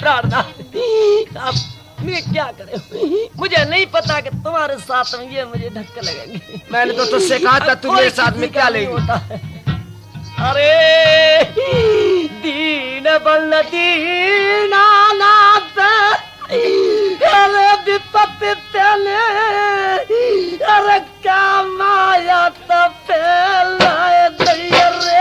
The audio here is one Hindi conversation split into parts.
प्राणनाथ अब मैं क्या करे, मुझे नहीं पता कि तुम्हारे साथ में ये मुझे धक्के लगेंगे। मैंने तो तुझसे कहा था तू मेरे साथ में क्या लेगी। अरे दीन बल दीनानाथ, अरे विपत्ति तेने, अरे क्या माया तो फैलाए दैया रे।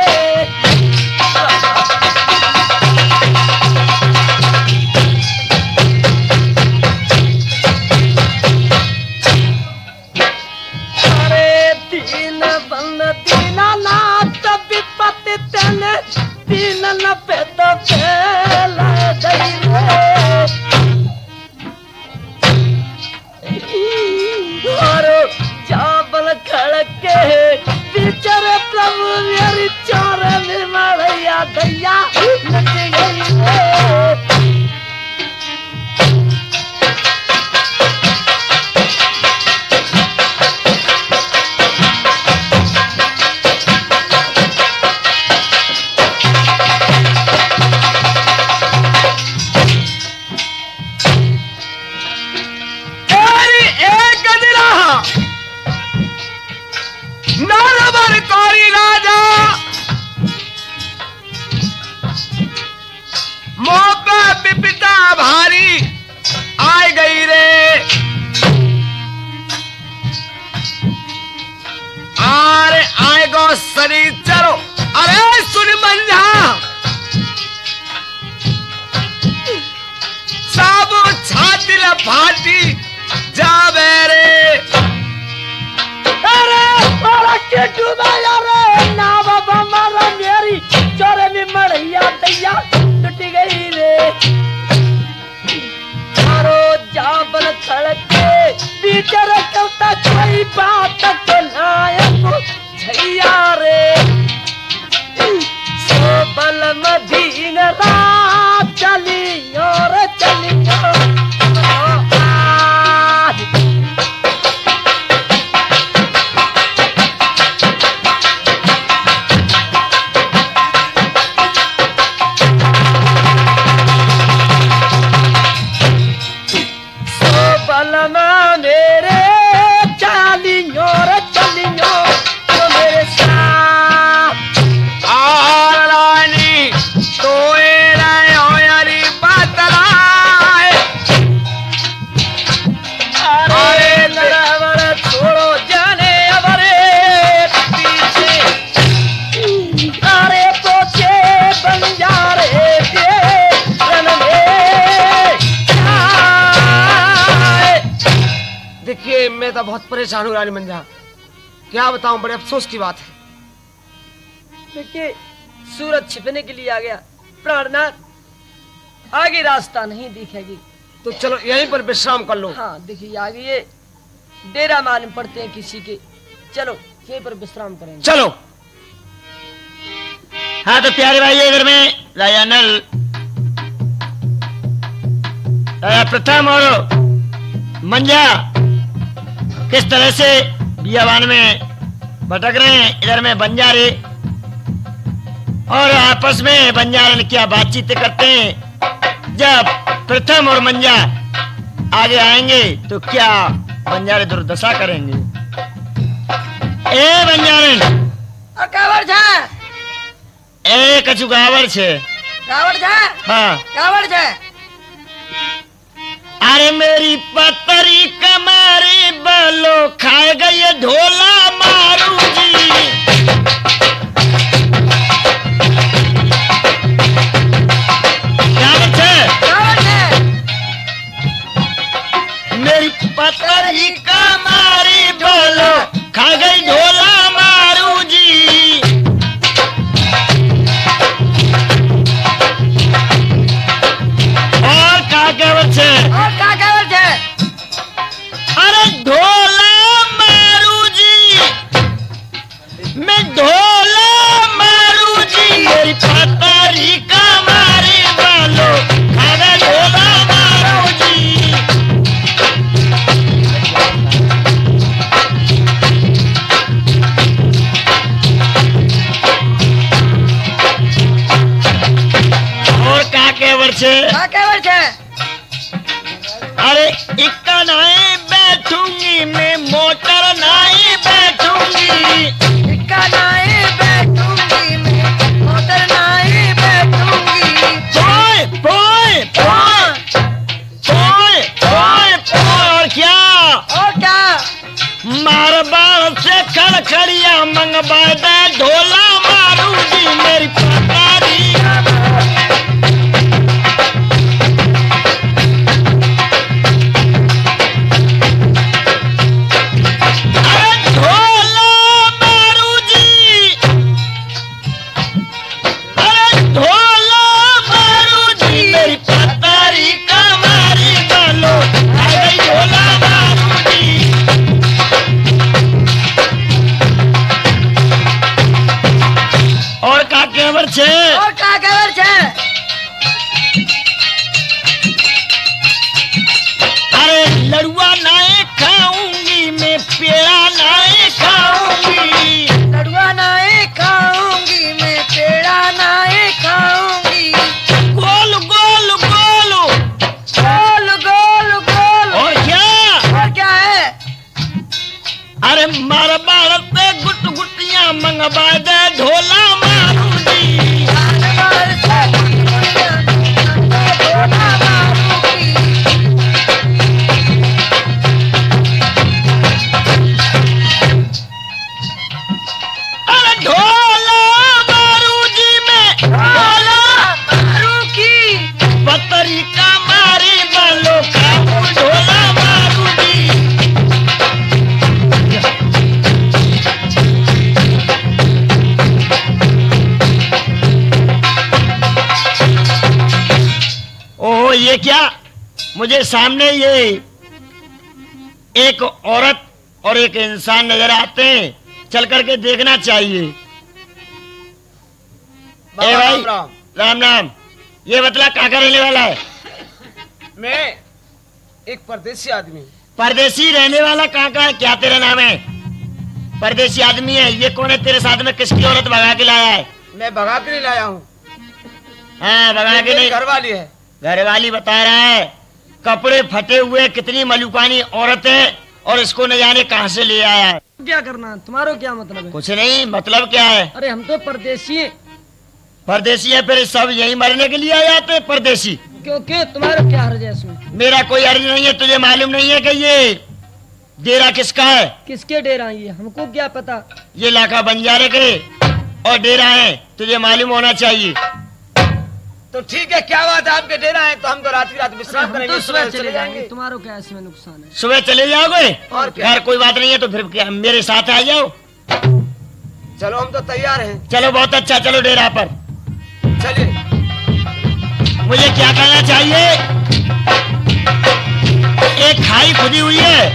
अरे दीन बल दीनानाथ, विपत्ति तेने, दीन न पे तो फैलाए दैया रे। और चावल खड़के बिचारे प्रभु मेरी चारे में मड़ैया दैया लग गई रे। चलो अरे सुन मंझा, सब छाती फाटी जावे रे। अरे मारा के डूबा रे ना बाबा, मारा मेरी चोरे में मड़ैया दैया टूट गई रे। मारो जाबल खड़के बिचारे कहता कोई बात के नायक छैया रे। सो बल मदीन रात चलियो रे चलियो। सो बल मेरे चलियो रे चलियो मेरे साथ। रानी तो यारी बात अरे लड़ावर छोड़ो जाने अबरे पीछे, अरे पोछे बंजारे के रन में। देखिए मैं तो बहुत परेशान हूँ रानी मंझा, क्या बताऊं, बड़े अफसोस की बात है। देखिए सूरज छिपने के लिए आ गया प्राणनाथ, आगे रास्ता नहीं दिखेगी तो चलो यहीं पर विश्राम कर लो। हाँ देखिए आगे ये डेरा मालूम पड़ते हैं किसी के, चलो यहीं पर विश्राम करेंगे। चलो। हाँ तो प्यारे भाई, इधर में राजा नल, राजा प्रथम और मंझा किस तरह से बियाबान में भटक रहे हैं। इधर में बंजारे और आपस में बंजारे क्या बातचीत करते हैं। जब प्रथम और मंझा आगे आएंगे तो क्या बंजारे दुर्दशा करेंगे। ए बंजारे कावड़ छा, ए कछु गावड़ छे, कावड़ छा, हाँ कावड़ छा। अरे मेरी पतरी कमारी बलो खा गई ढोला मारू जी। मेरी पतरी कमारी बलो खा गई ढोला मारू जी। और का केवल छे, और का कावड़ छा। अरे ढोला मारू जी। केवर छे का केवर छे? अरे इक्का नहीं बैठूंगी मैं मोटर नहीं बैठूंगी इक्का नहीं बैठूंगी मैं मोटर नहीं बैठूंगी पोय पोय पोय पोय पोय पोय और क्या और क्या? मारबाड़ से खड़खड़िया मंगवा दे ढोला मारूंगी मेरी पतारी और का केवर छे? अरे लड़ुआ नहीं खाऊंगी मैं पेड़ा नहीं खाऊंगी लड़ुआ नहीं खाऊंगी मैं पेड़ा नहीं खाऊंगी गोल गोल गोल गोल गोल गोल और क्या है? अरे मारबाड़ पे गुट गुटियां मंगवा दे ढोला मारूंगी अरे ढोला मारूंगी मैं ढोला मारूंगी पतरी का मारी बालों का ढोला मारूंगी ओह ये क्या मुझे सामने ये एक औरत और एक इंसान नजर आते हैं चल करके देखना चाहिए ए भाई राम राम ये बतला कहाँ का रहने वाला है मैं एक परदेसी आदमी। परदेसी रहने वाला कहाँ का है क्या तेरा नाम है परदेसी आदमी है ये कौन है तेरे साथ में किसकी औरत भगा के लाया है मैं भगा के नहीं लाया हूँ, हाँ भगा के नहीं घर वाली है। घरवाली बता रहा है कपड़े फटे हुए कितनी मलुकानी औरत है और इसको न जाने कहाँ से ले आया है क्या करना है? तुम्हारा क्या मतलब है? कुछ नहीं मतलब क्या है अरे हम तो परदेसी हैं। परदेसी है फिर सब यही मरने के लिए आ जाते हैं परदेसी क्योंकि तुम्हारा क्या हर्ज है इसमें? मेरा कोई अर्ज नहीं है तुझे मालूम नहीं है कि ये डेरा किसका है किसके डेरा ये हमको क्या पता? ये इलाका बंजारे के और डेरा है तुझे मालूम होना चाहिए तो ठीक है क्या बात है आपके डेरा है तो हम तो रात की रात विश्राम हम करेंगे तो सुबह चले जाएंगे। तुम्हारा क्या इसमें नुकसान है? सुबह चले जाओगे और क्या? खैर कोई बात नहीं है तो फिर क्या मेरे साथ आ जाओ चलो हम तो तैयार हैं। चलो बहुत अच्छा चलो डेरा पर चलिए मुझे क्या करना चाहिए एक खाई खुदी हुई है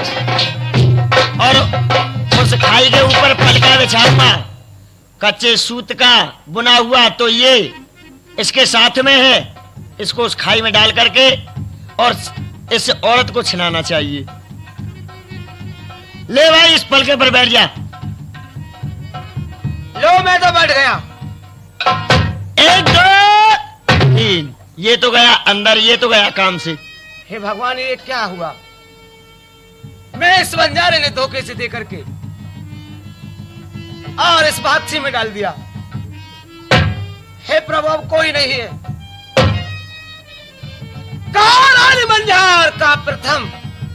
और उस खाई के ऊपर पलका बिछाऊंगा कच्चे सूत का बुना हुआ तो ये इसके साथ में है इसको उस खाई में डाल करके और इस औरत को छिनाना चाहिए ले भाई इस पलके पर बैठ जा लो मैं तो बैठ गया। 1 2 3 ये तो गया अंदर ये तो गया काम से हे भगवान ये क्या हुआ मैं इस बंजारे ने धोखे से दे करके और इस बादशाह में डाल दिया। हे प्रभु अब कोई नहीं है कौन रानी बंजार का प्रथम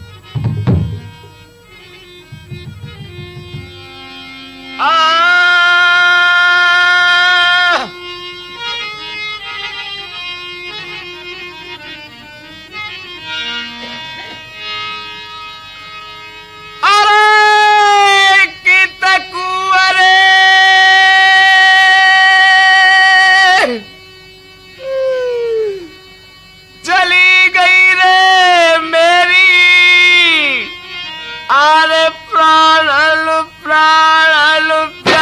चली गई रे मेरी आरे प्राण प्राण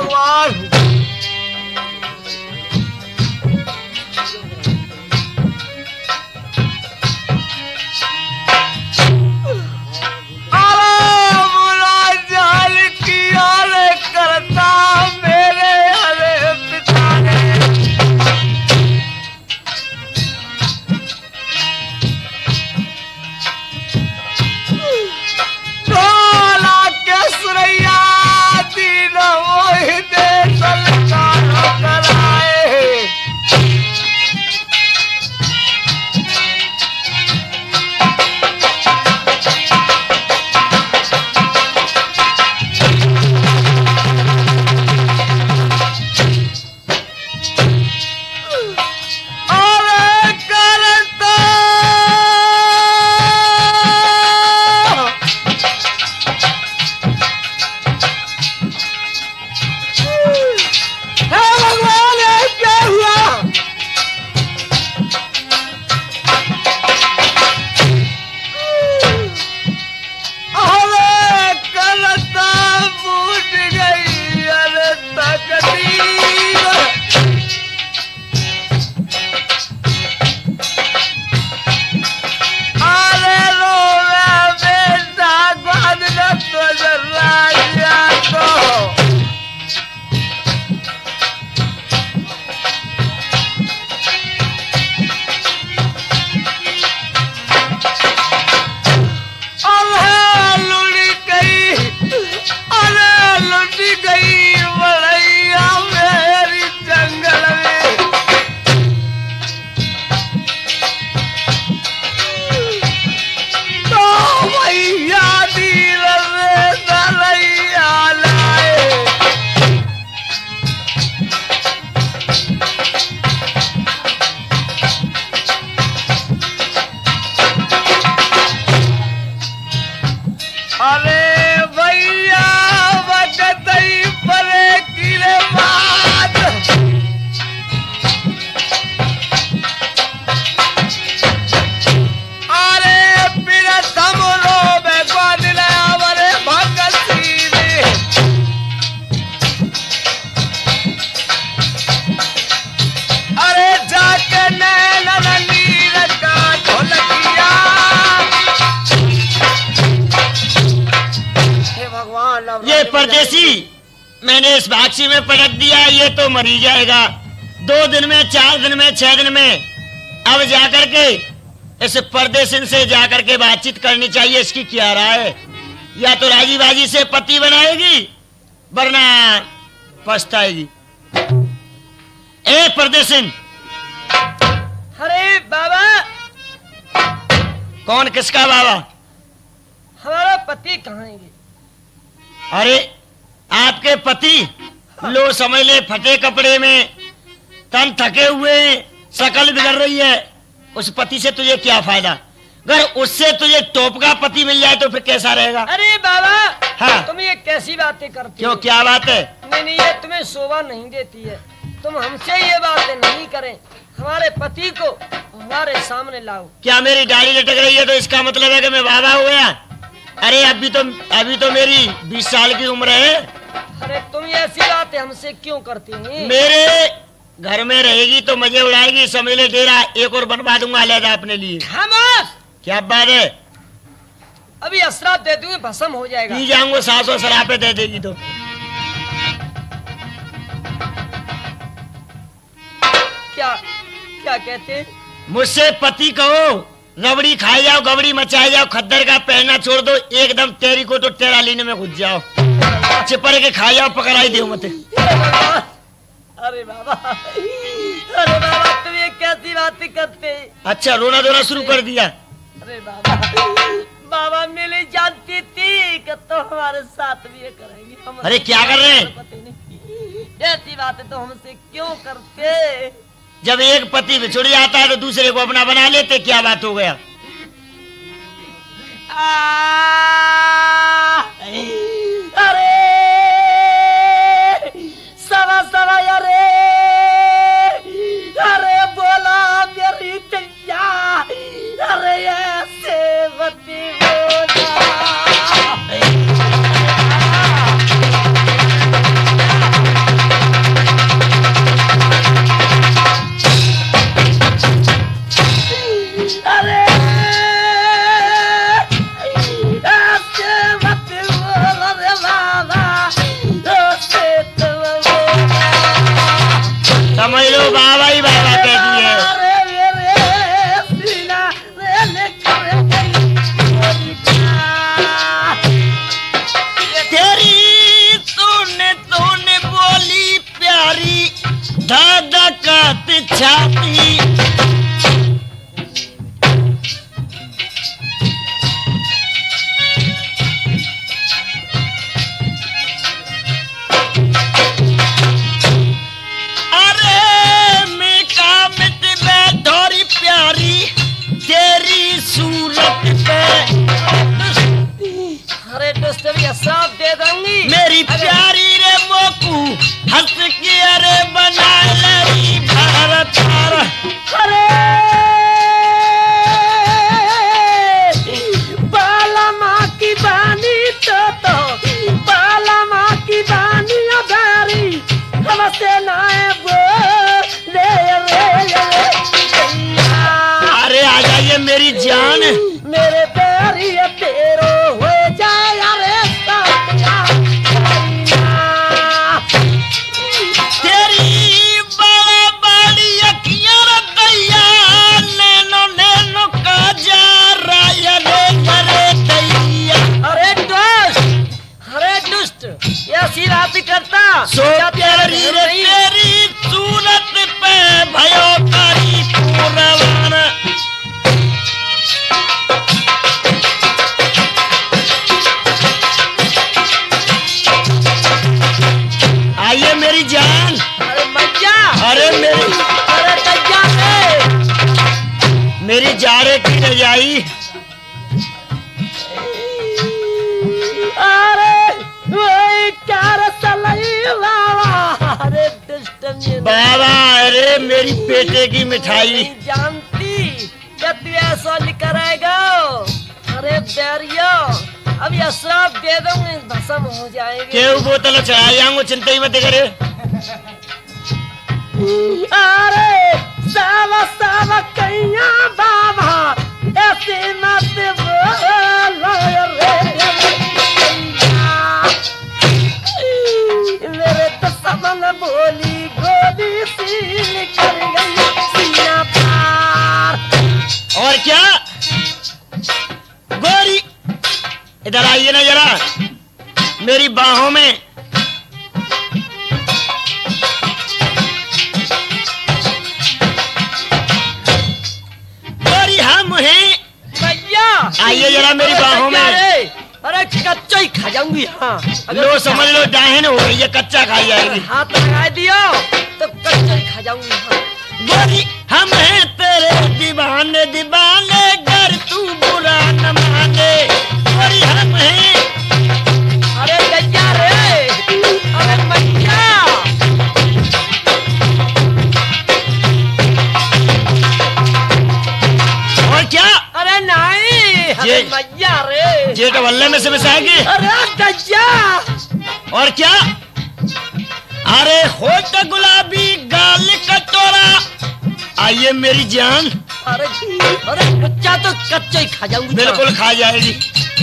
भगवान। ये परदेसी मैंने इस बाक्सी में पटक दिया, ये तो मरी जाएगा 2 दिन में, 4 दिन में, 6 दिन में। अब जाकर के इस परदेसी से जाकर के बातचीत करनी चाहिए, इसकी क्या राय है। या तो राजी बाजी से पति बनाएगी वरना पछताएगी। ए परदेसिन। अरे बाबा। कौन, किसका बाबा? हमारा पति कहाँ है? अरे आपके पति लो समझ ले, फटे कपड़े में, तन थके हुए, शकल बिगड़ रही है। उस पति से तुझे क्या फायदा? अगर उससे तुझे टॉप का पति मिल जाए तो फिर कैसा रहेगा? अरे बाबा। हाँ। तुम ये कैसी बातें करते हो? क्यों, क्या बात है? नहीं, ये तुम्हें शोभा नहीं देती है। तुम हमसे ये बातें नहीं करें। हमारे पति को हमारे सामने लाओ। क्या मेरी दाढ़ी लटक रही है तो इसका मतलब है कि मैं बाबा हो गया? अरे अभी तो मेरी 20 साल की उम्र है। अरे तुम ऐसी बातें हमसे क्यों करती हैं? मेरे घर में रहेगी तो मजे उड़ाएगी, समझ ले। डेरा एक और बनवा दूंगा अलग अपने लिए। खामोश। क्या बात है? अभी असरा दे दूंगी, भस्म हो जाएगा। पी जाऊंगा, सासों शराबे दे देगी तो। क्या कहते हैं? मुझसे पति कहो, रबड़ी खाए जाओ, गबड़ी मचाए जाओ, खद्दर का पहनना छोड़ दो, एकदम तेरी को तो टेरा लीने में घुस जाओ, चिपड़ के खा जाओ, पकड़ाई दो मत। अरे बाबा, अरे बाबा, तुम ये कैसी बातें करते? अच्छा, रोना धोना शुरू कर दिया? अरे बाबा, बाबा मिली जानती थी कि तो हमारे साथ भी ये करेंगी। अरे क्या कर रहे हैं? ऐसी बातें तो हमसे क्यों करते? जब एक पति बिछुड़ जाता है तो दूसरे को अपना बना लेते, क्या बात हो गया? अरे सवा अरे बोला मेरी दैया, अरे ऐसे बती बोला। तो बाबा ही बाबा कह दिए। अरे मेरे सीना रे लेकर गई तेरी तूने बोली प्यारी दादा कात छाती। अरे मैं कामित बैठोरी प्यारी तेरी सूरत पे। अरे दोस्त भैया सब दे दूंगी मेरी प्यारी रे मोकू हंस के अरे बना लरी भारत अरे बाला माँ की बानी तो बाला माँ की बानी अधारी हमसे नाए वो ले अरे आ जाइए मेरी जान। मेरे प्यारी तेरो हो जाए अरे तेरी बड़ा बड़ी अखियां रदैया नैनो नैनो का जा राया रे दैया। अरे दुष्ट ये सीधा भी करता सो प्यारी रे तेरी सूरत पे भयो कारी पूरवान। आइए मेरी जान। अरे मैया अरे अरे तैया मेरी जारे की रजाई। अरे वही क्या रसलई बाबा अरे दुष्ट बाबा अरे मेरी बेटे की मिठाई। जानती क्या तू ऐसा लेकर आएगा। अरे बैरियो अब ये सब दे दूंगी भस्म हो जाएगी। केहू बोतल चढ़ा जाऊंगा चिंता ही मत करे। अरे सावा सावा कैया बाबा ऐसे मत बोलो मेरे तो समन बोली गोदी सी निकल गई सीना पार। और क्या गोरी इधर आइए ना जरा मेरी बाहों में। गोरी हम हैं भैया आइए जरा मेरी बाहों में। अरे कच्चा ही खा जाऊंगी। हाँ लो समझ लो डाहन हो गई है कच्चा खाई जाएगी। हाथ लगा दियो तो कच्चा ही खा जाऊंगी। हाँ गोरी हम हैं तेरे दीवाने दीवाने घर तू बुरा न माने। गोरी हम हैं। अरे गैया रे अरे मैया और क्या अरे नहीं अरे ये- मैया रे जेठ वल्ले में से मिसाएगी। अरे गैया और क्या अरे होठ गुलाबी गाल कटोरा। आइए मेरी जान। अरे अरे बच्चा तो कच्चा ही खा जाऊंगी। बिल्कुल खा जाएगी।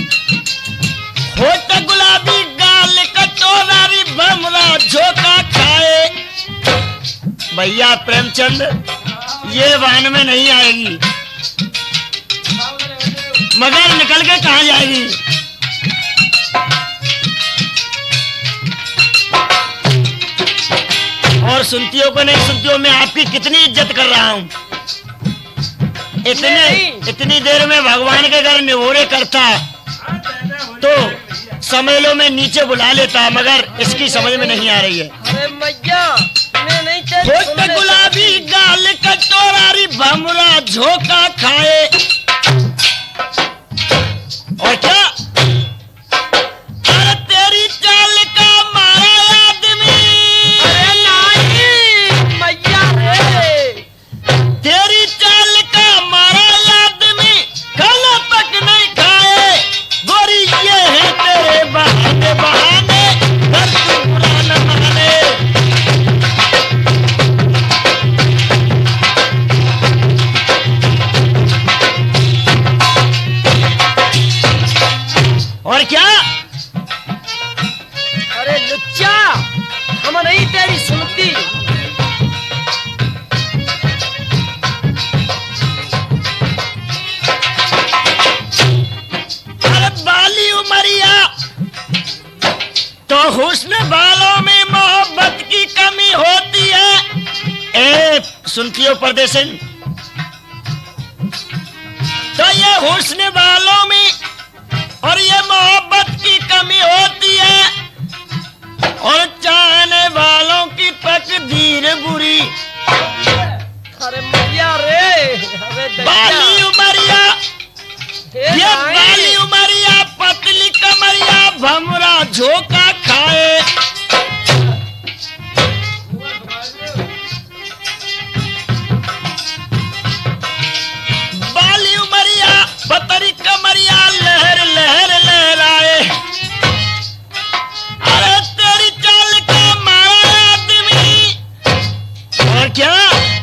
होठ गुलाबी गाल कटोरा री भमरा झोंका खाए। भैया प्रेमचंद ये वाहन में नहीं आएगी मगर निकल के कहाँ जाएगी। और सुनतियों को नहीं सुनतियों मैं आपकी कितनी इज्जत कर रहा हूँ। इतनी देर में भगवान के घर निहोरे करता तो समेलों में नीचे बुला लेता मगर इसकी समझ में नहीं आ रही है। अरे मैया मैं नहीं होठ गुलाबी गाल कटोरा री भमरा झोंका खाए। और क्या अरे तेरी चाल का मारा आदमी। अरे नहीं मैया रे तेरी चाल का मारा आदमी खाना तक नहीं खाए। गोरी ये है तेरे बहाने बहाने घर तू बुरा न माने। और क्या अरे लुच्चा हम नहीं तेरी सुनती। सुनती हो परदेसन? तो ये हुस्न वालों में और ये मोहब्बत की कमी होती है और चाहने वालों की तकदीर बुरी। अरे मैया रे, अरे बाली उमरिया, ये बाली उमरिया, पतली कमरिया, भमरा झोंका खाए। बाली उमरिया, पतली कमरिया, लहर लहर लहराए। अरे तेरी चाल का मारा आदमी, और क्या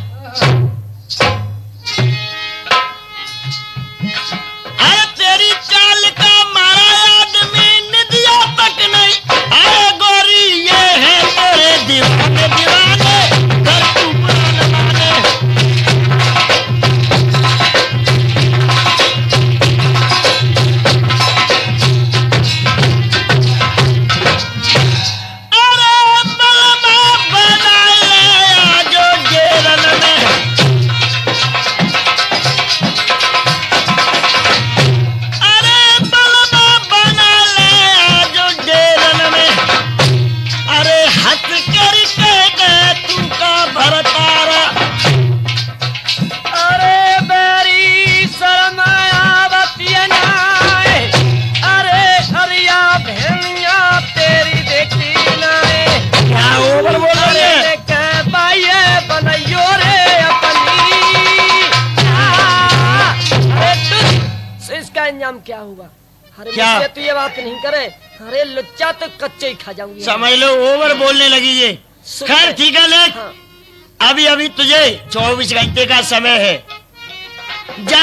क्या हुआ? अरे क्या? मुझसे तो ये बात नहीं करे। अरे लुच्चा तो कच्चे ही खा जाऊंगी। समझ लो ओवर बोलने लगी ये। खैर ठीक है ले, हाँ। अभी अभी तुझे 24 घंटे का समय है। जा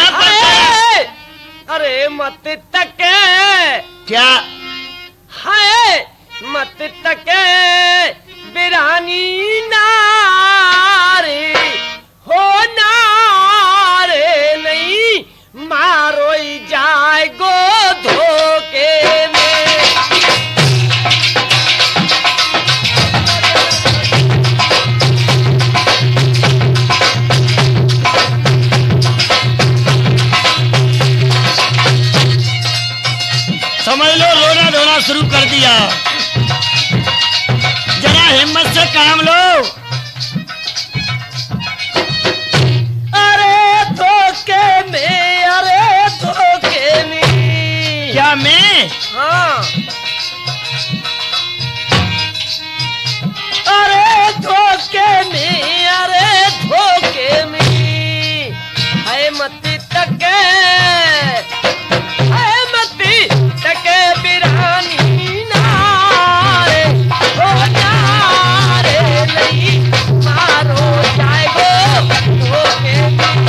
अरे मत तक क्या हाय मत तक बिरानी नारे हो नारे नहीं मारो ही जाए गो धोखे में। समझ लो रोना धोना शुरू कर दिया। जरा हिम्मत से काम लो। अरे धोखे में, अरे धोखे में। क्या मैं? हाँ। अरे धोखे में, अरे धोखे में है मती तके, है मती तके बिरानी नारे हो नारे नहीं मारो जाएगो धोखे में।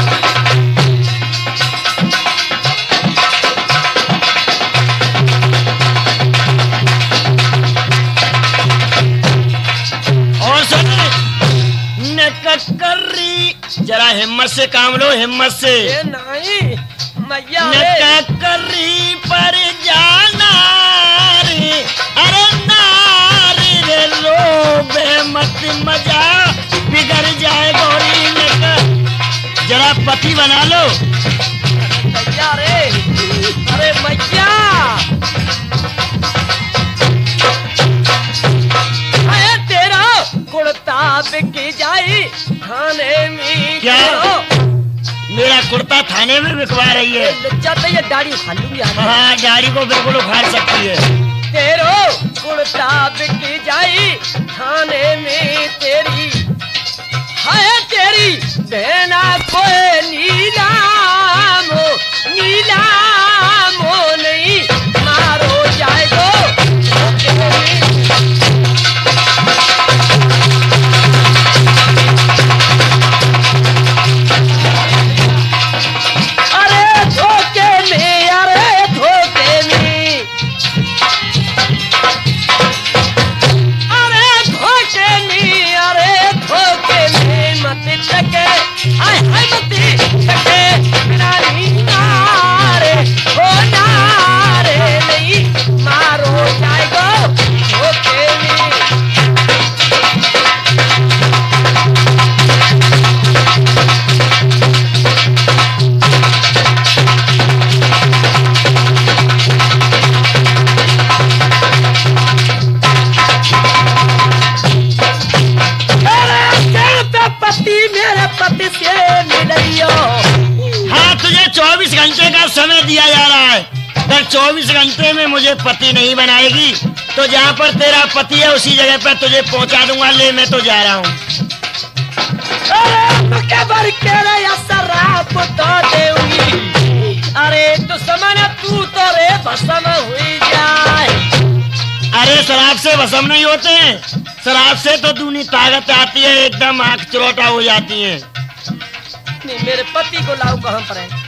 ककर्री जरा हिम्मत से काम लो, हिम्मत से। ये नहीं मैया ककर्री पर जाना रे, अरे नारी रे लो बेमत मजा बिगड़ जाए गौरी ने। जरा पति बना लो मैया रे। अरे मैया तेरा कुर्ता बिक जाए थाने में। क्या मेरा कुर्ता थाने में बिकवा रही है? लज्जा तो ये दाढ़ी उखाड़ लूंगी। हाँ दाढ़ी को बिल्कुल उखाड़ सकती है। तेरो कुर्ता बिक जाए थाने में तेरी है तेरी बहना कोई नीलाम हो, नीलाम हो नहीं मारो जाएगो। अरे धोखे में, अरे धोखे में, अरे धोखे में, अरे धोखे में मत तके, हाय हाय मत तके बिरानी नारे हो नारे नहीं मारो जाएगो धोखे में। घंटे का समय दिया जा रहा है। अगर 24 घंटे में मुझे पति नहीं बनाएगी तो जहाँ पर तेरा पति है उसी जगह पर तुझे पहुँचा दूंगा। ले मैं तो जा रहा हूँ। के बर के रे या शराब तो देऊंगी। अरे दुश्मन तू तो रे भस्म हुई जाए। अरे शराब से भस्म नहीं होते हैं, शराब से तो दूनी ताकत आती है, एकदम आंख चुरौटा हो जाती है। नहीं, मेरे पति को लाओ कहाँ पर है?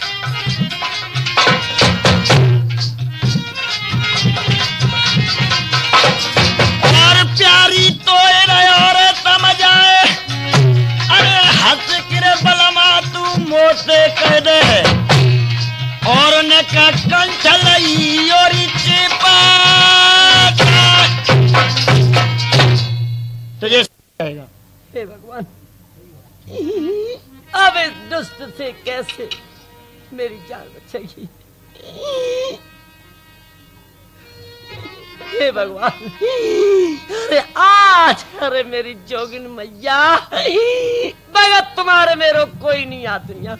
और प्यारी तो और तम जाए। अरे हंस किरे बलमा तू मोटे कह दे और ने का कंठ लई और चिपा तुझे कहेगा। हे भगवान, अब इस दुष्ट से कैसे मेरी जान बचेगी? हे भगवान, अरे आज, अरे मेरी जोगिन मैया, भगत तुम्हारे मेरे कोई नहीं आ दुनिया।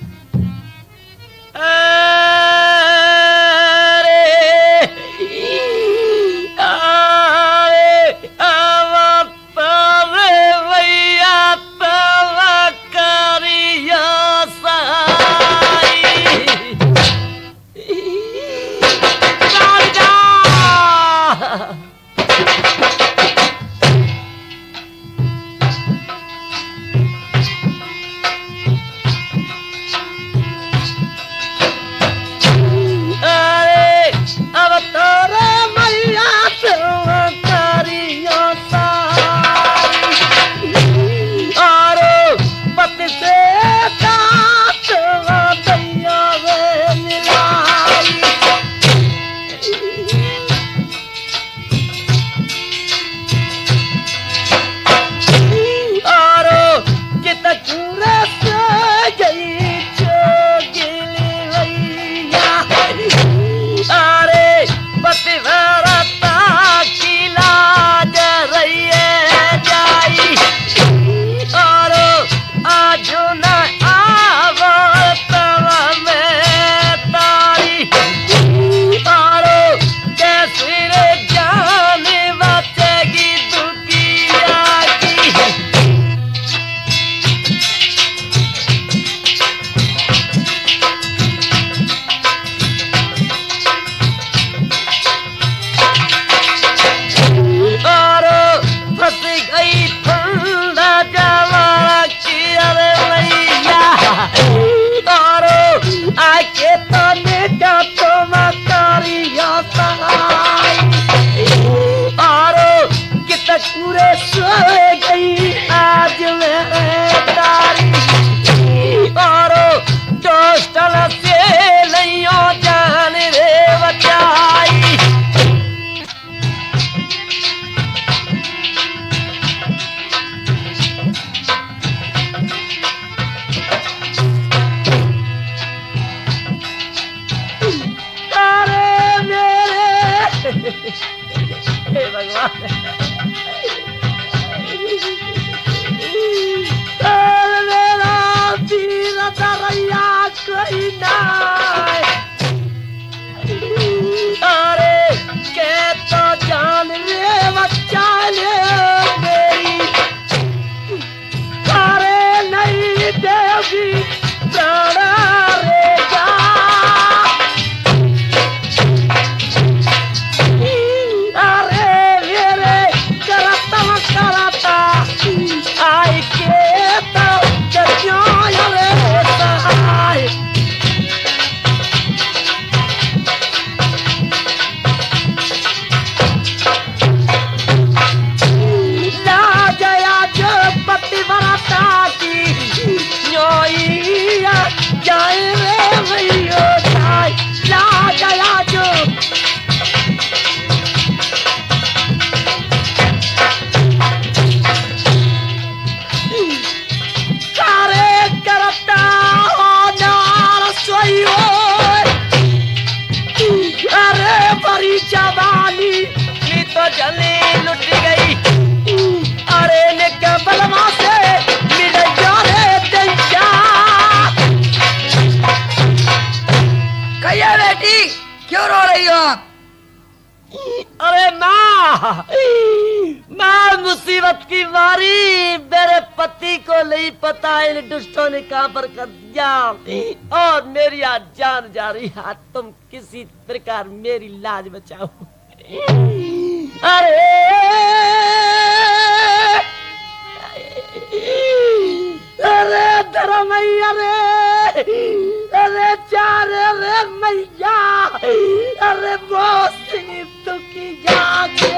मुसीबत की मारी मेरे पति को नहीं पता इन दुष्टों ने कहां पर कर दिया और मेरी आज जान जा रही है। तुम किसी प्रकार मेरी लाज बचाओ। अरे अरे धर्मैया रे, अरे चार रे मैया, अरे बहुत दुखी जागे।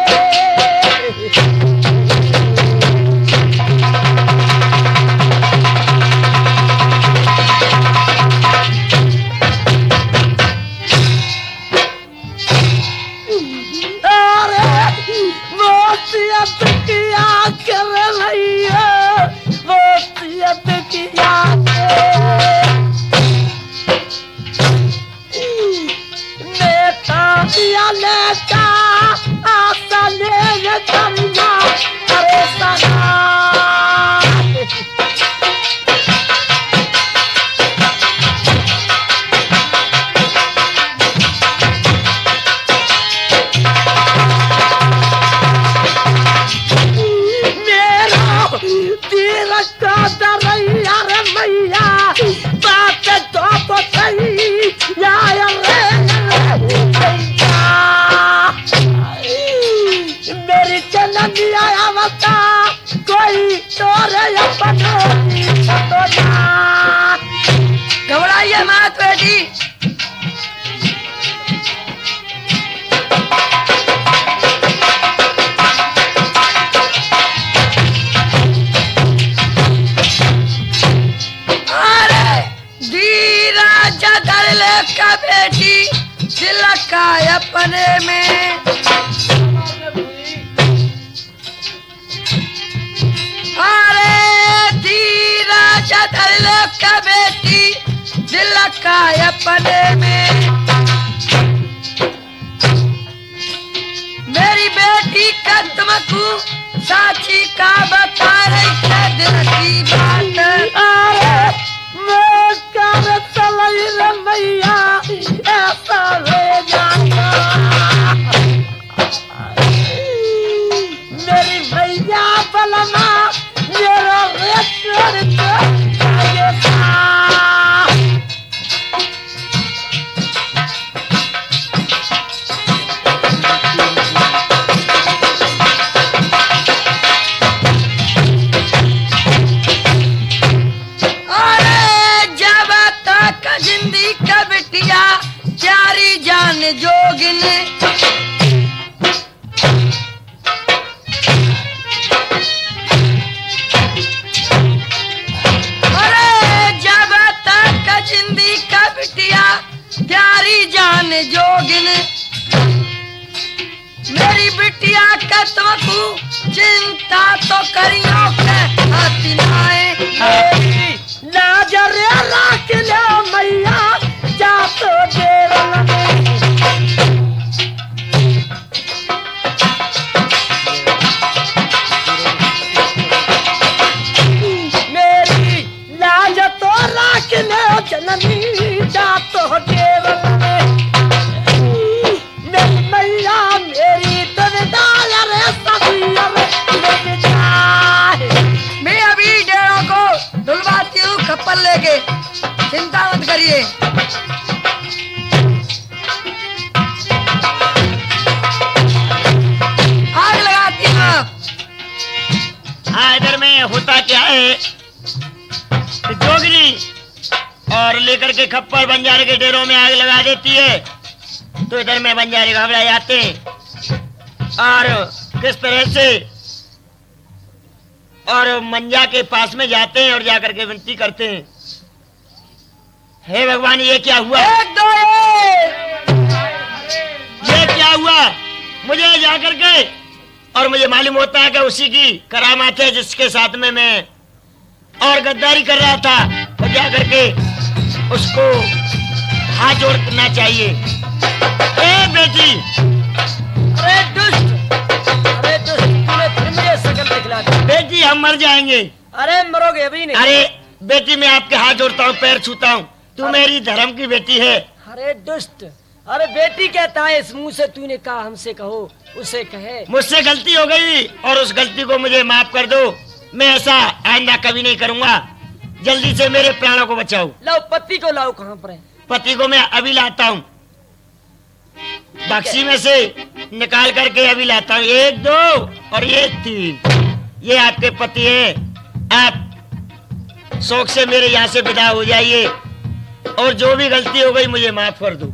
घबराइए मत बेटी। अरे धीरज धर ले का बेटी, तिलका अपने में। अरे धीरज धर ले का बेटी, तिलका अपने में। मेरी बेटी का तुमको साची का बता रही है दिल की बात। अरे मैं कर चलाई रे मैया, ऐसा हो जाता। मेरी भैया बलमा मेरा रेट आगे था। जिंदगी का बिटिया प्यारी जान जोगिन। अरे जब तक जिंदगी का बिटिया प्यारी जान जोगिन। मेरी बिटिया का तुमको चिंता तो करियो के हथिनाए। लाजरे राख ले मैया, जा तो देर लगे। मेरी लाज तो राख ले जननी, जा तो देर लगे। मेरी मैया मेरी तनदाल रे सदिया रे जाए। मैं अभी डेरों को धुलवाती हूँ खप्पर लेके, चिंता मत करिए। आग लगाती हूँ। हाँ, इधर में होता क्या है, जोगनी और लेकर के खप्पर बंजारे के डेरों में आग लगा देती है। तो इधर में बंजारे घबरा जाते हैं और किस तरह से और मंजा के पास में जाते हैं और जाकर के विनती करते हैं, हे भगवान ये क्या हुआ, ये क्या हुआ। मुझे जाकर के और मुझे मालूम होता है कि उसी की करामात है जिसके साथ में मैं और गद्दारी कर रहा था, तो जाकर के उसको हाथ जोड़ना चाहिए। ए बेटी, अरे दुष्ट, अरे दुष्ट, तूने फिर मुझे शकल दिखला दी। बेटी हम मर जाएंगे। अरे मरोगे अभी नहीं। अरे बेटी मैं आपके हाथ जोड़ता हूँ, पैर छूता हूँ, तू मेरी धर्म की बेटी है। अरे दुष्ट, अरे बेटी कहता है इस मुंह से, तूने कहा हमसे कहो, उसे कहे। मुझसे गलती हो गई और उस गलती को मुझे माफ कर दो। मैं ऐसा आइंदा कभी नहीं करूंगा। जल्दी से मेरे प्राणों को बचाओ। लाओ पति को, लाओ। कहाँ पर है पति को? मैं अभी लाता हूँ, बक्सी में से निकाल करके अभी लाता हूँ। 1 2 और ये 3, ये आपके पति हैं। आप शौक से मेरे यहाँ से विदा हो जाइए और जो भी गलती हो गई मुझे माफ कर दो।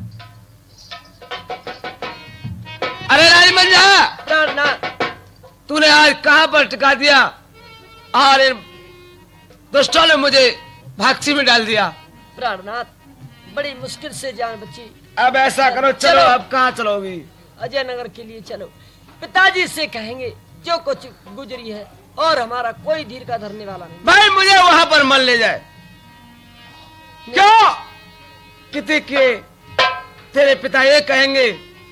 अरे राजमंजा, प्राणनाथ, तूने आज कहाँ पर टिका दिया और इन दुष्टों ने मुझे भागसी में डाल दिया। प्राणनाथ, बड़ी मुश्किल से जान बची। अब ऐसा करो, चलो। अब कहाँ चलोगी? अजय नगर के लिए चलो। पिताजी से कहेंगे जो कुछ गुजरी है, और हमारा कोई धीर का धरने वाला नहीं। भाई मुझे वहां पर मन ले जाए। क्यों? कितने के तेरे पिता ये कहेंगे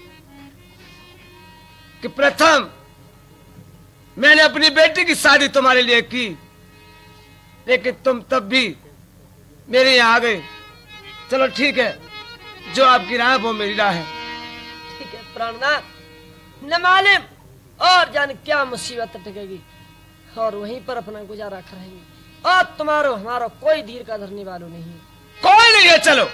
कि प्रथम मैंने अपनी बेटी की शादी तुम्हारे लिए की, लेकिन तुम तब भी मेरे यहाँ आ गए। चलो ठीक है, जो आपकी राय वो मेरी राय है। ठीक है प्राणनाथ, न मालूम और जान क्या मुसीबत टकेगी, और वहीं पर अपना गुजारा करेंगे। और तुम्हारो हमारा कोई धीर का धरने वालों नहीं है। कोई नहीं है, चलो।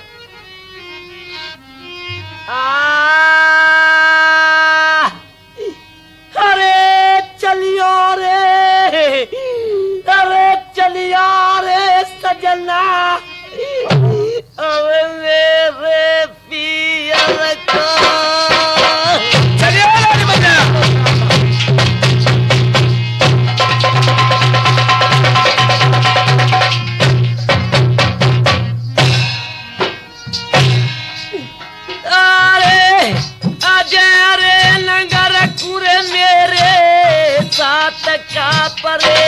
अरे चलियो रे, अरे चलियो रे सजना, अरे मेरे पियर को। चलिए राजमंजा। अरे अजय रे नगर कुरे मेरे साथ का परे,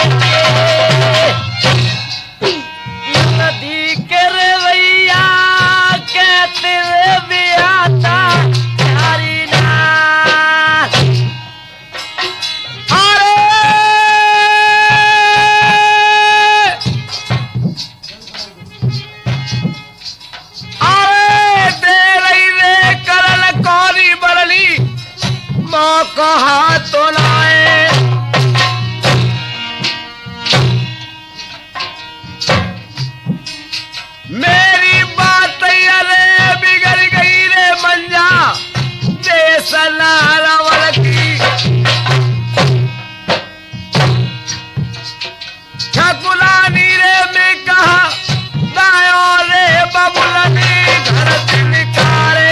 नदी के रवैया कहते हुए भी आता प्यारी ना। अरे दे रही रे करल कौरी बरली, मौका हाथों लाए। मेरी बात अरे बिगड़ गई रे मंजा, देश लावल की। छकुलानी रे में कहा दायो रे बबुलनी घर तिलकारे।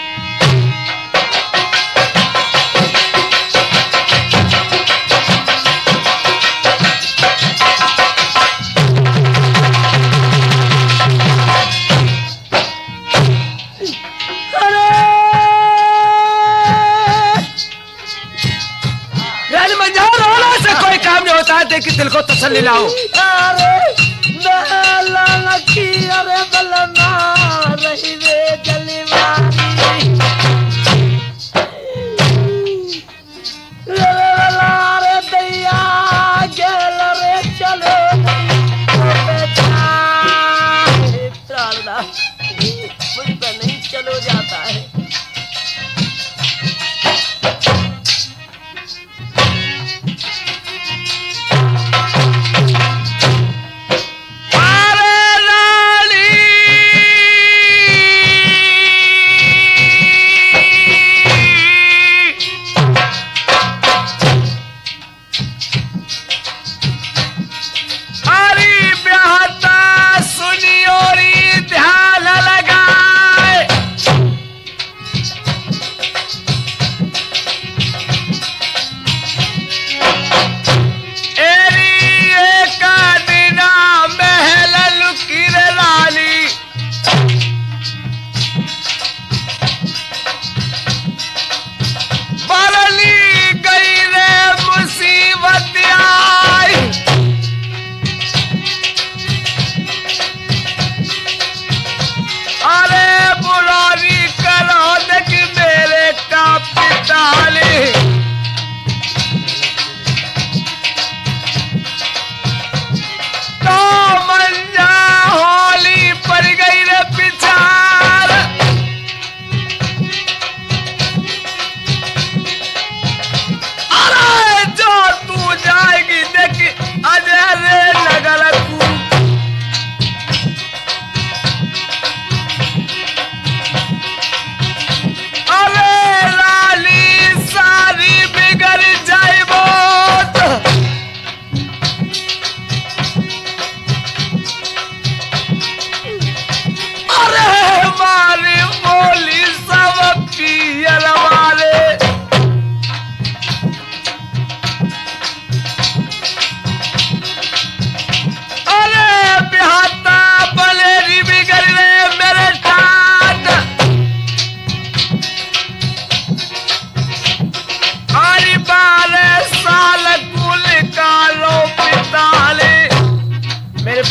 राजमंजा, रोना से कोई काम नहीं होता है, देखिए दिल को तसल्ली लाओ। अरे बेला की, अरे बलना रही वे जलवारी, रे दैया गेल रे चलो प्राणनाथ, मुझ पर नहीं चलो जाता है। अरे रानी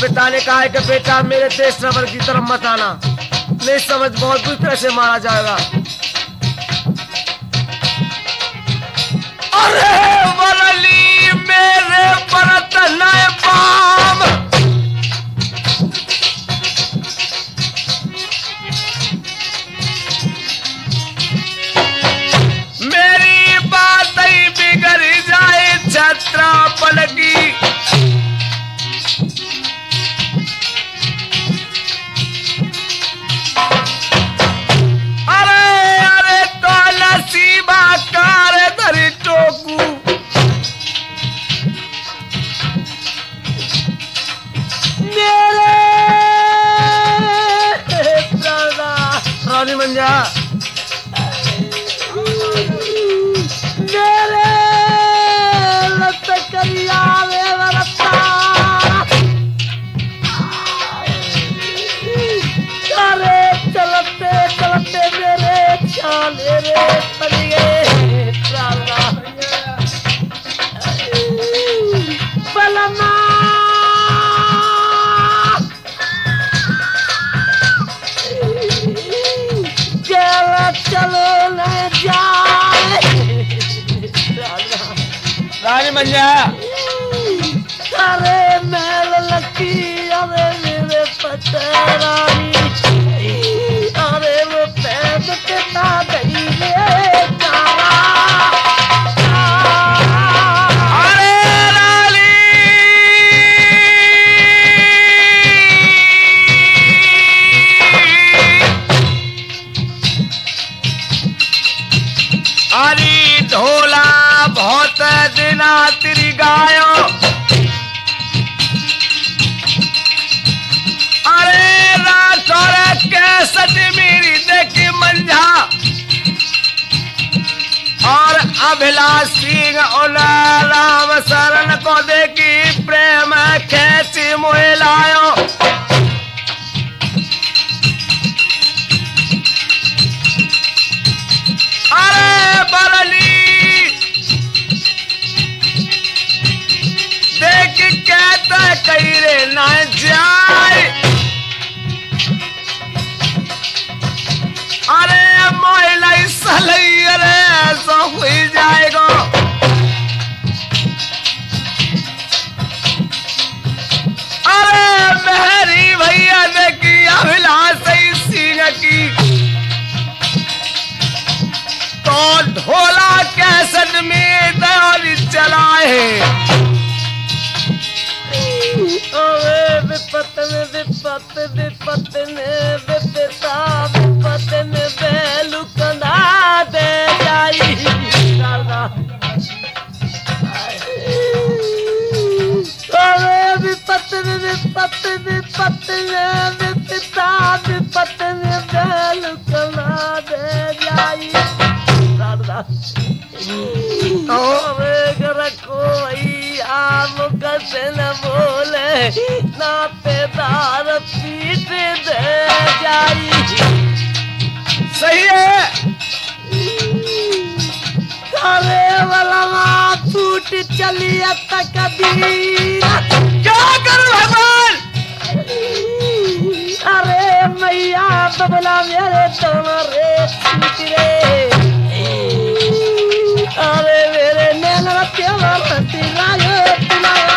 पिता ने कहा है कि बेटा मेरे तेज श्रवण की तरफ मत आना, नहीं समझ बहुत बुरी तरह से मारा जाएगा। अरे वरली मेरे परत नए पाम, मेरी बात ही बिगड़ जाए छत्रापल की। मंजा मेरे लत करिया वे वरता, अरे चलते चलते मेरे छाले रे पड़ गए प्राणा। बलमा चलो न जाए रानी मंजा, अरे मैल लकी, अरे मेरे पटरानी, अरे वो पैद कितना गई रे तारा। अरे ढोला बहुत दिना तेरी गायो, अरे राठौर कैसट मेरी देखी मंझा, और अभिलाष सिंह उन राम शरण को देखी प्रेम खेची मोह लायो। अरे बरली देख कहता कही रे ना जाए, अरे महिला सलई, अरे ऐसा हुई जाएगा। अरे मेहरी भैया देखी अभिलाष सिंह की, तो ढोला कैसट में दौड़ चलाए। अरे विपत में विपत, विपत में विपता, विपत में बेलू कना दे जाई। अरे विपत में विपत, विपत में विपता, विपत में बेलू कना दे जाई। कोई आम कसे न बोले, ना पेदार पीट दे जाई। सही है। अरे वाला छूट चली तक क्या करूं भगवान? अरे मैया बबला मेरे तुम्हारे छूट रे, अरे मेरे नैना प्यारा तिलायो तिलाया।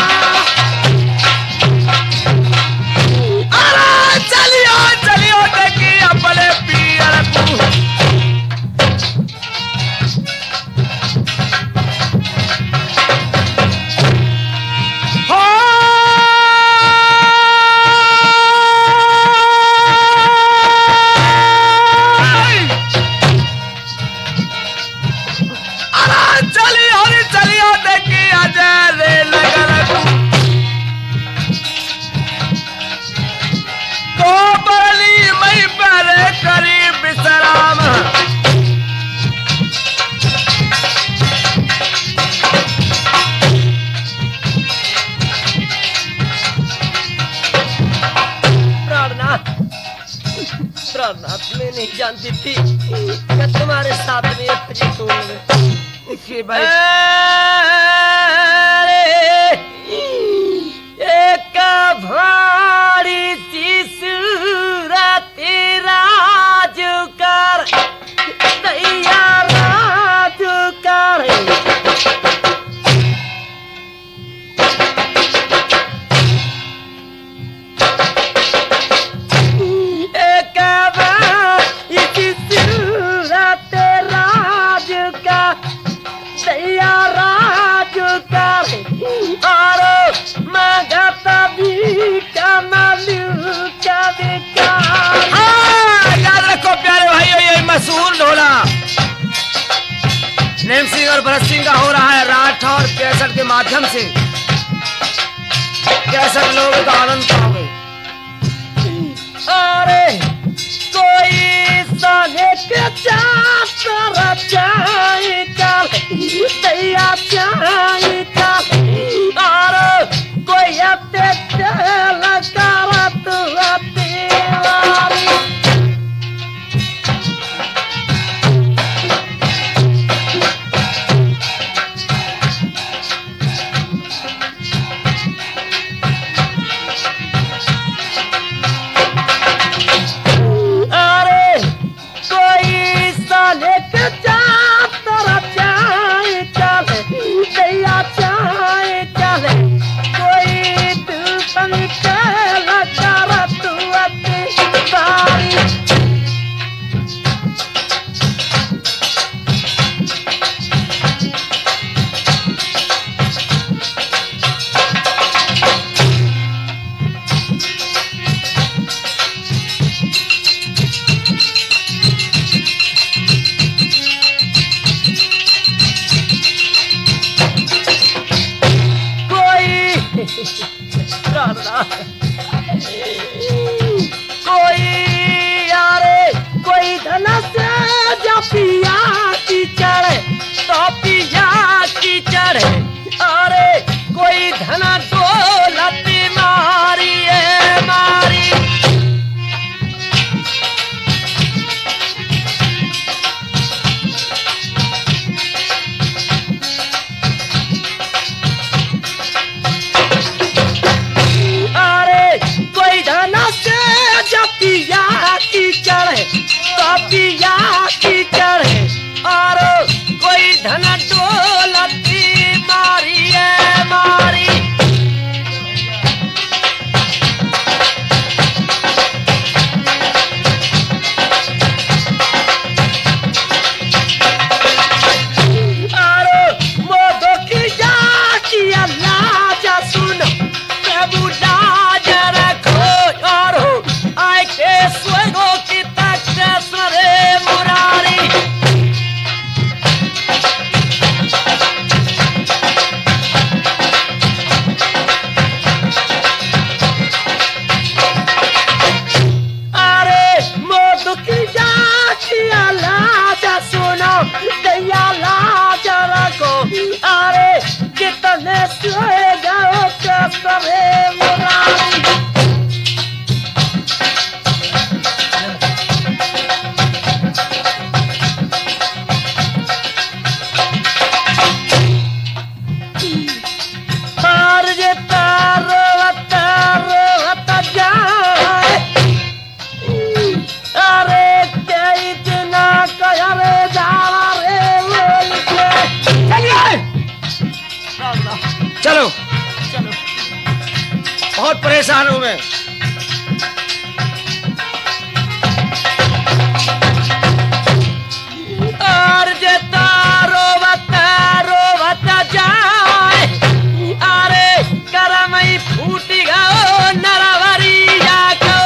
अरे चलियो चलियो देखी अपने पियर को, चलियो देखी अजय रे नगर को बरली मई पर करी विश्राम। प्राणनाथ मैं नहीं जानती थी कि तुम्हारे साथ में ये फजीत होंगे। देखिए भाई, एक हाँ, याद रखो प्यारे भाइयों, ये मशहूर ढोला नेम सिंह और भरत सिंह का हो रहा है राठ और कैसेट के माध्यम से। कैसेट लोग तो आनंद पाओगे। अरे कोई सने के चार चाय कर दैया चाय कर अरे कोई अपने तेल करत तेवारी कोई यारे कोई धन से जो पिया की चढ़े तो पिया की चढ़े अरे कोई धन दौलत मारी है मारी पिया की चढ़े तो पिया की चढ़े और कोई धन दौलत मारी है मारी और मोदो की जाती अल्लाह जा सुनो प्रभु लाज रखो और स्वर्गो की तख्तेश्वरे मुरारी अरे मोदो की जातिया लाज सुनो दैया लाज रखो अरे कितने स्वर्गो तख्तेश्वरे मुरारी चलो चलो, बहुत परेशान हूं मैं। और जेता रोवत जाए अरे करमई फूटी गो नरवरिया को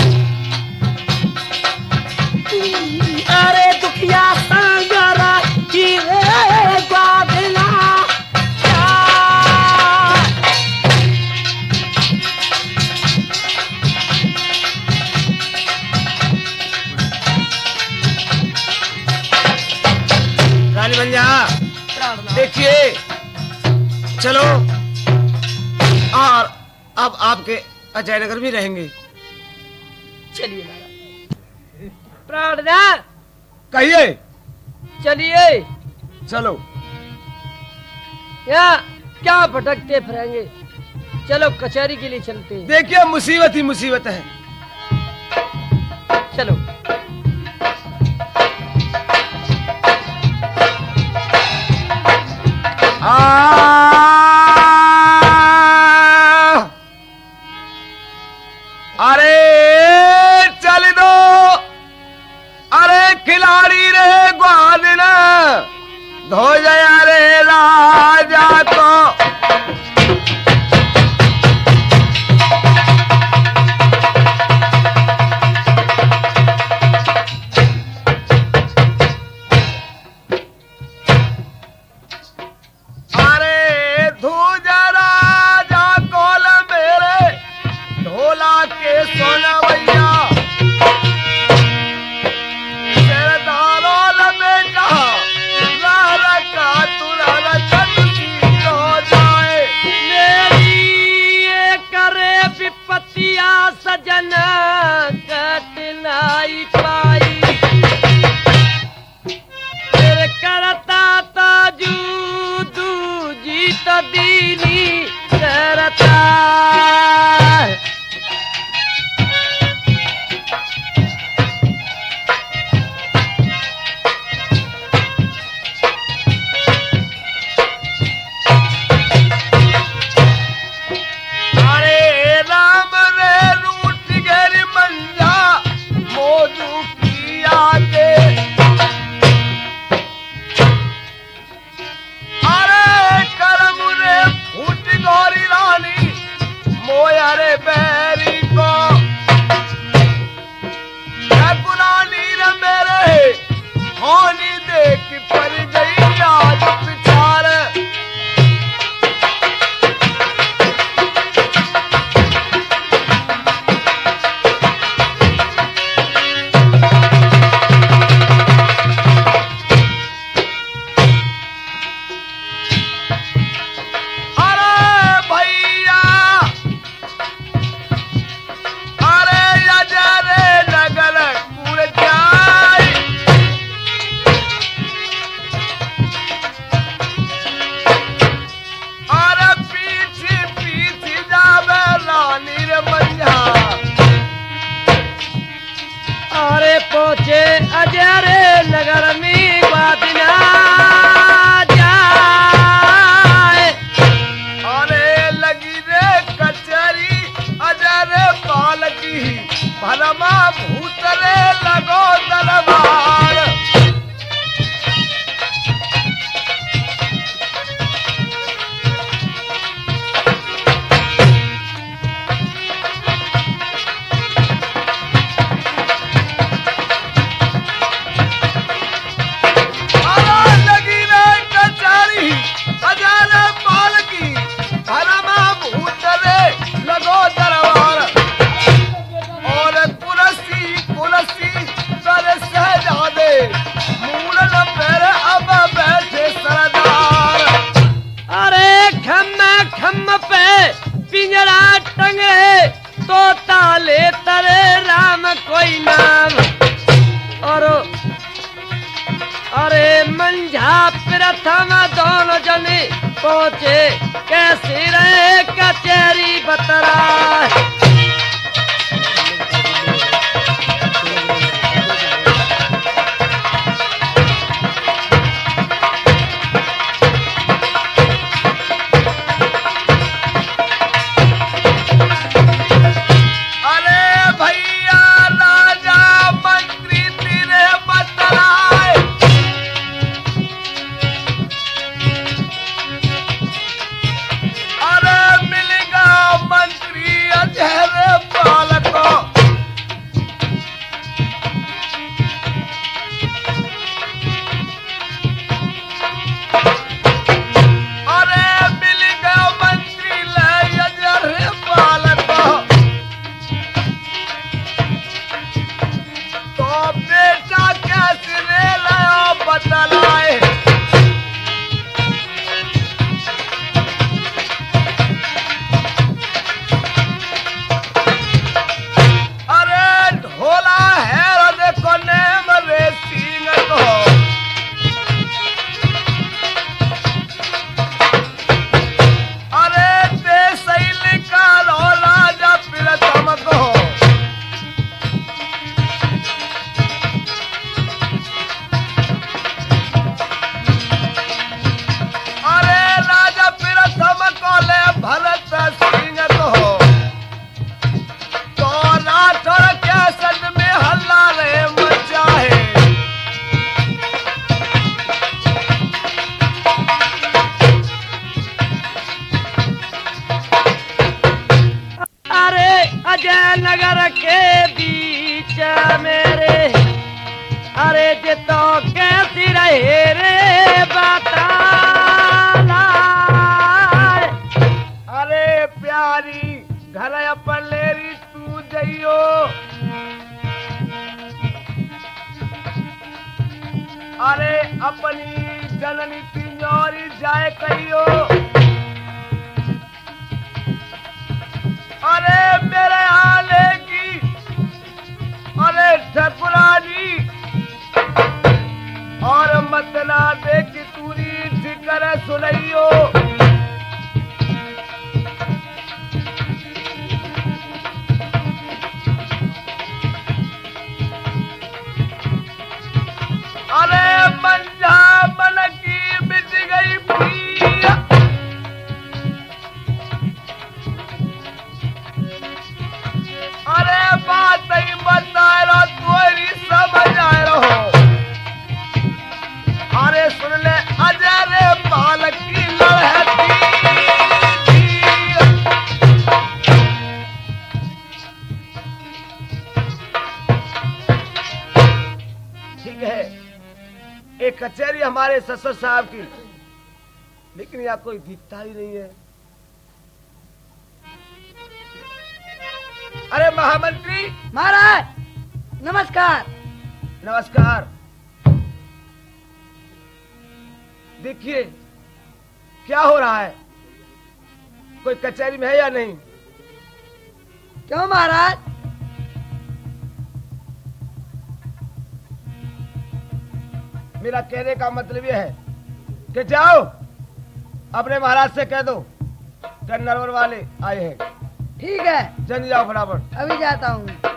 अरे दुखिया संगरा की रे गादिला बन जा। देखिए चलो, और अब आपके अजयनगर भी रहेंगे। चलिए प्रार्थना कहिए। चलिए चलो, यहाँ क्या भटकते फिरेंगे, चलो कचहरी के लिए चलते हैं। देखिए मुसीबत ही मुसीबत है। चलो अरे चल दो, अरे खिलाड़ी रे ग्वालिन धो जया रे राजा को। भरमा भूतले लगो दरबार। कोई नाम और अरे मंझा प्रथम दोनों जने पहुंचे कैसे रहे कचहरी बतरा। नगर के बीच मेरे अरे जितो कैसी रहे रे बता। अरे प्यारी घर अपन लेरी तू जइयो अरे अपनी जननी तिजोरी जाए कहियो। अरे मेरे आले की अरे ठकुरानी और मतला दे कि तूरी जिक्र सुनइयो। अरे मंझा मन की मिट गई पिया अरे बात ही बता रहा तोरी समझ आ रहा। अरे सुन ले अजय रे बालक की लड़ती ठीक है एक कचहरी हमारे ससुर साहब की लेकिन यहाँ कोई दिखता ही नहीं है। अरे महामंत्री महाराज नमस्कार। नमस्कार। देखिए क्या हो रहा है कोई कचहरी में है या नहीं। क्यों महाराज। मेरा कहने का मतलब यह है कि जाओ अपने महाराज से कह दो कि नरवर वाले आए हैं। ठीक है जल्दी जाओ फटाफट। अभी जाता हूँ।